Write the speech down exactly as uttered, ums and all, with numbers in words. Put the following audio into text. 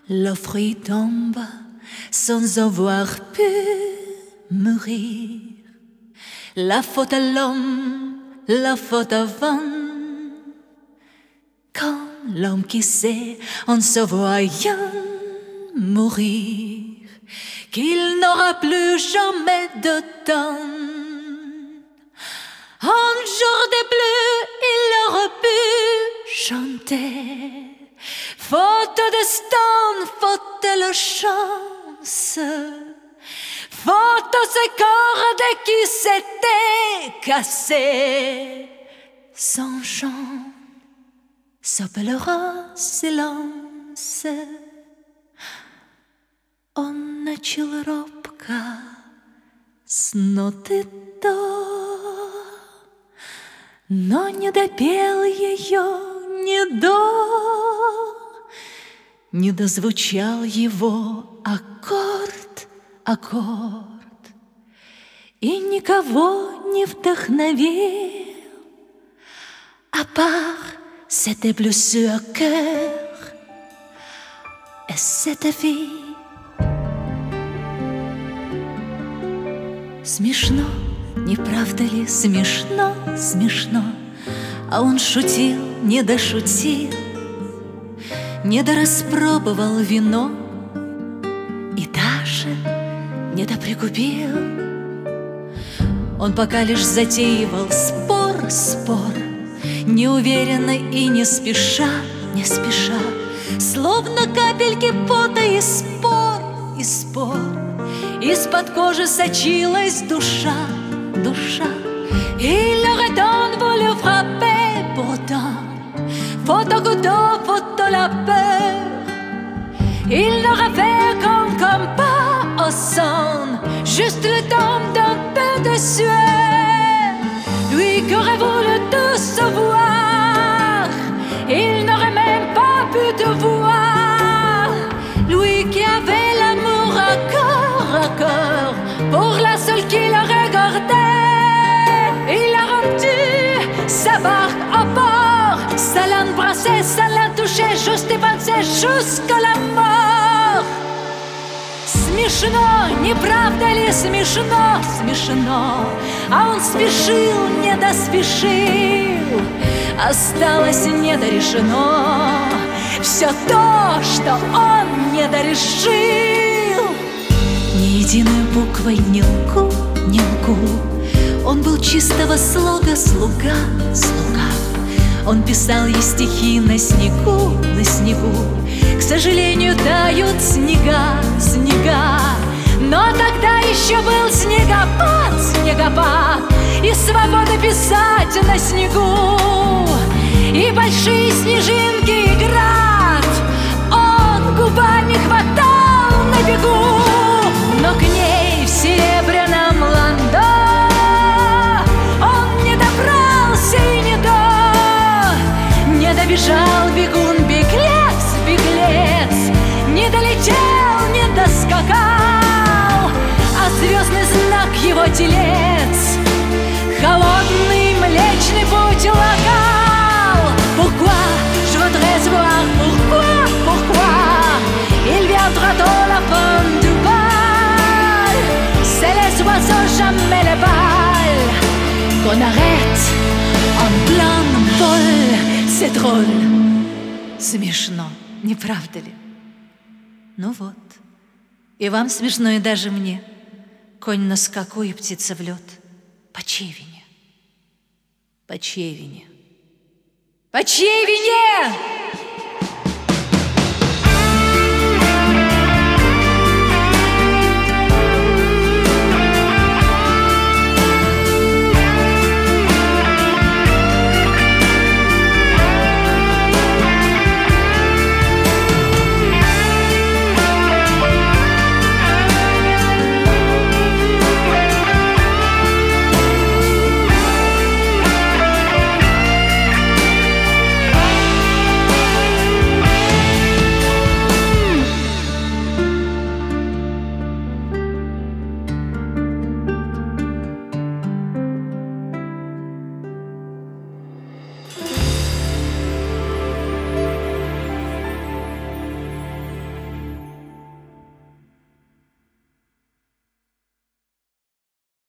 le fruit tombe sans avoir pu mourir. La faute à l'homme, la faute à vent. Quand l'homme qui sait en se voyant mourir qu'il n'aura plus jamais de temps. Un jour de pluie, il aurait pu chanter. Faute de destin, faute de la chance, faute aux cordes qui s'étaient cassées. Son chant s'appellera silence. Он начал робко с ноты до, но не допел ее ни до, не дозвучал его аккорд, аккорд, и никого не вдохновил, à part cette blessure au cœur et cette vie. Смешно, не правда ли, смешно, смешно. А он шутил, не дошутил, не дораспробовал вино и даже не доприкупил. Он пока лишь затеивал спор, спор, неуверенно и не спеша, не спеша, словно капельки пота и спор, и спор. Из-под кожи сочилась душа, душа. Il aurait tant voulu frapper pourtant, faute au couteau, faute à la peur. Il n'aurait fait comme, comme pas au sang, juste le temps d'un peu de sueur. Lui qui aurait voulu tout savoir, il n'aurait même pas pu te voir. Lui qui avait l'amour à corps à corps pour la seule qui le regardait. Il a rendu sa barque au port, ça l'embrassait, ça l'a touché, juste avancé jusqu'à la mort. Смешно, не правда ли смешно, смешно. А он спешил, не доспешил, осталось недорешено все то, что он не дорешил. Ни единой буквой не лгу, не лгу. Он был чистого слога слуга, слуга. Он писал ей стихи на снегу, на снегу. К сожалению, тают снега, снега. Но тогда еще был снегопад, снегопад, и свобода писать на снегу, и большие снежинки играть. Он губами хватал на бегу, но к ней в серебряном ландо он не добрался и не до, не добежал бегун, беглец, беглец, не долетел, не доскакал, а звездный знак его телец холодный млечный путь лагал. Pourquoi je voudrais voir, pourquoi, pourquoi il viendra dans la fin du bal. C'est les oiseaux, jamais les balles qu'on arrête en plein vol. C'est drôle, смешно, не правда ли? Ну вот, и вам смешно, и даже мне. Конь на скаку и птица в лед. По чьей вине? По чьей вине? По чьей вине?